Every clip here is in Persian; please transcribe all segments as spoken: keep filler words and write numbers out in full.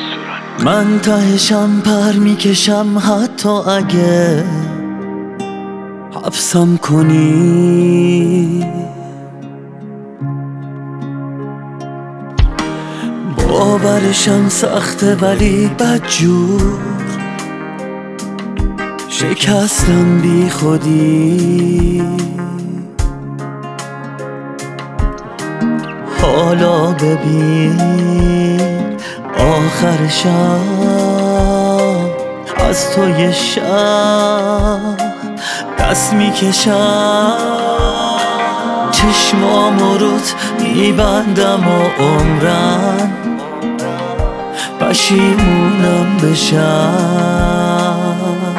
من تهشم پر میکشم حتی اگه حبسم کنی. باورشم سخته ولی بدجور شکستم بی خودی. حالا ببین آخر شب از توی شب دست میکشم، چشمامو روت میبندم و عمرم پشیمونم بشم.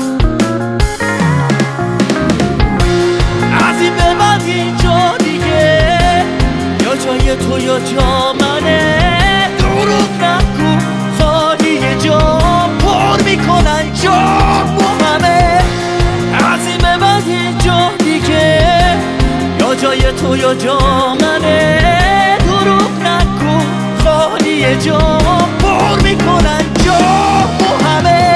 از این به بعد اینجا دیگه یا جای تو یا جا منه. دروغ نگو خالی جا پر میکنن جامو همه. از این به بعد اینجا دیگه یا جای تو یا جا منه. دروغ نگو خالی جا پر میکنن جامو همه.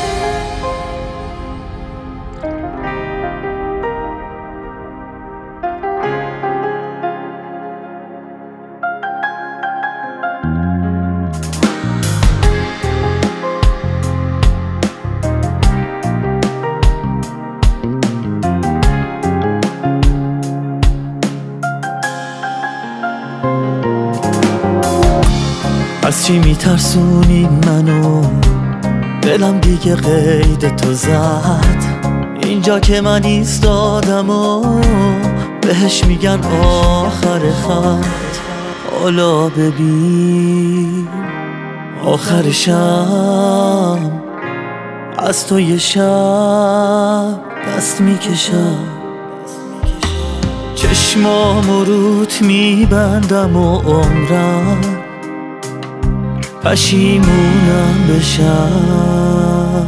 از چی میترسونی منو؟ دلم دیگه قید تو زد. اینجا که من ایستادم و بهش میگن آخر خط. حالا ببین آخر شب از تو یه شب دست میکشم، چشمامو روت میبندم و عمرم پشیمونم بشم.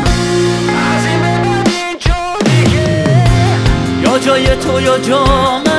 از این به بعد اینجا دیگه یا جای تو یا جا من.